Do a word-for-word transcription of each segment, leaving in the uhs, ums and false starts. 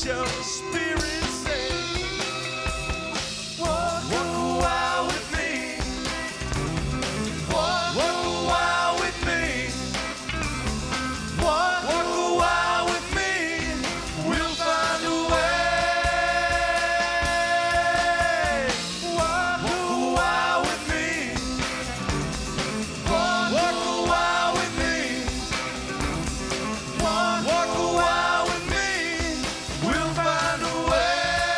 your spirit say, walk, walk a while with me. Walk, walk a while with me. Walk, walk a while with me. We'll find a way. Walk, walk a while with me. Walk, walk a while with me. Walk, walk a while with me. We'll find a way.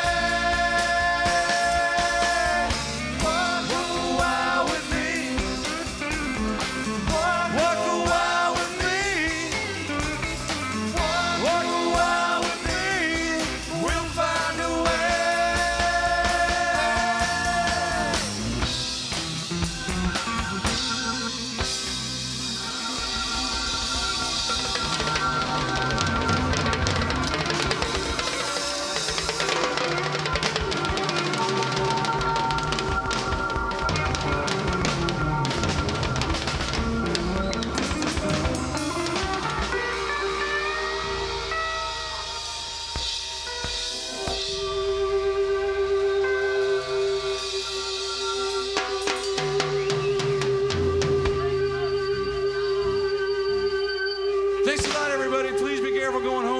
Walk, walk a while with me. Walk, walk a while with me. Walk, walk a while with me. We'll find a way. Thanks a lot, everybody. Please be careful going home.